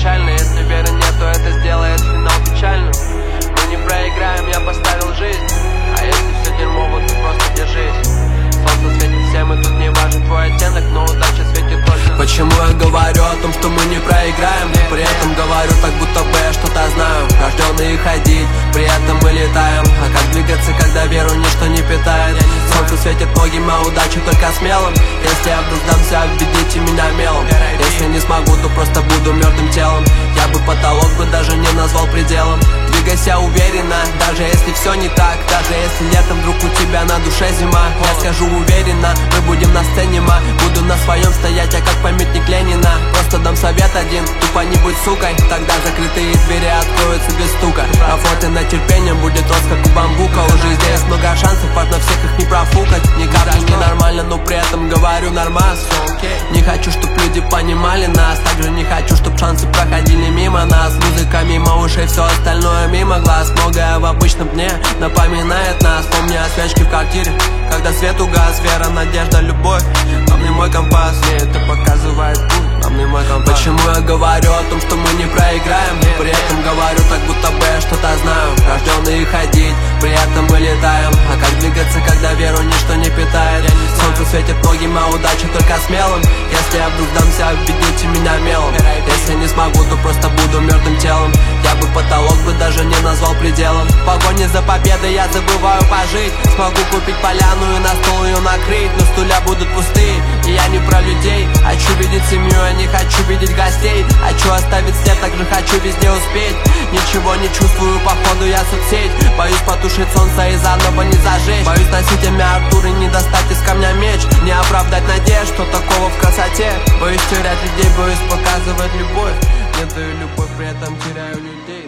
изначально. Если веры нет, то это сделает финал печальным. Мы не проиграем, я поставил жизнь. А если все дерьмово, то просто держись. Солнце светит всем, и тут не важен твой оттенок, но удача светит точно. Почему я говорю о том, что мы не проиграем? При этом говорю так, будто бы я что-то знаю. Рожденные ходить, при этом мы летаем. А как двигаться, когда веру ничто не питает? Солнце светит многим, а удача только смелым. Если я вдруг сдамся, обведите меня мелом. Если не смогу, то просто буду мертвым телом. Я бы потолок бы даже не назвал пределом. Двигайся уверенно, даже если все не так. Даже если летом вдруг у тебя на душе зима. Я скажу уверенно, мы будем на сцене, ма. Буду на своем стоять, я как памятник Ленина. Просто дам совет один, тупо не будь сукой. Тогда закрытые двери откроются без стука. Работы над терпением будет рост, как у бамбука. Уже здесь много шансов, важно всех их не профукать. Ни капли не нормально, но при этом говорю нормас. Не хочу, чтоб люди понимали нас. Также не хочу, чтоб шансы проходили мимо нас. Музыка мимо ушей, все остальное мимо глаз. Многое в обычном дне напоминает нас. Помни о свечке в квартире, когда свет угас. Вера, надежда, любовь, главный мой компас. Мне это показывает путь, главный мой компас. Почему я говорю о том, что мы не проиграем? При этом говорю так, будто бы я что-то знаю. Рожденные ходить, при этом мы летаем. А как двигаться, когда веру ничто не питает? Солнце светит многим, а удача только смелым. Если я вдруг сдамся, обведите меня мелом. Если не смогу, то просто буду мертвым телом. Я бы потолок бы даже не назвал пределом. В погоне за победой я забываю пожить. Смогу купить поляну и на стол ее накрыть, но стулья будут пустые, и я не про людей. Хочу видеть семью, я не хочу видеть гостей. Хочу оставить след, также хочу везде успеть. Ничего не чувствую, походу я соцсеть. Боюсь потушить солнце и заново не зажечь. Боюсь носить имя Артур и не достать из камня меч. Не оправдать надежд, что такого в красоте. Боюсь терять людей, боюсь показывать любовь. Не даю любовь, при этом теряю людей.